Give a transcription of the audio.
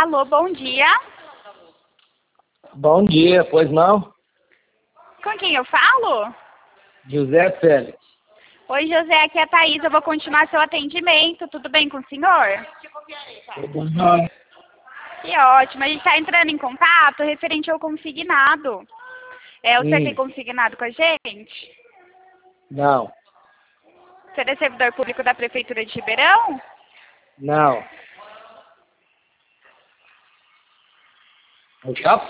Alô, bom dia. Bom dia, pois não? Com quem eu falo? José Félix. Oi, José, aqui é a Thaís. Eu vou continuar seu atendimento. Tudo bem com o senhor? Tudo bom? Que ótimo. A gente está entrando em contato referente ao consignado. O senhor tem consignado com a gente? Não. O senhor é servidor público da Prefeitura de Ribeirão? Não. Eu já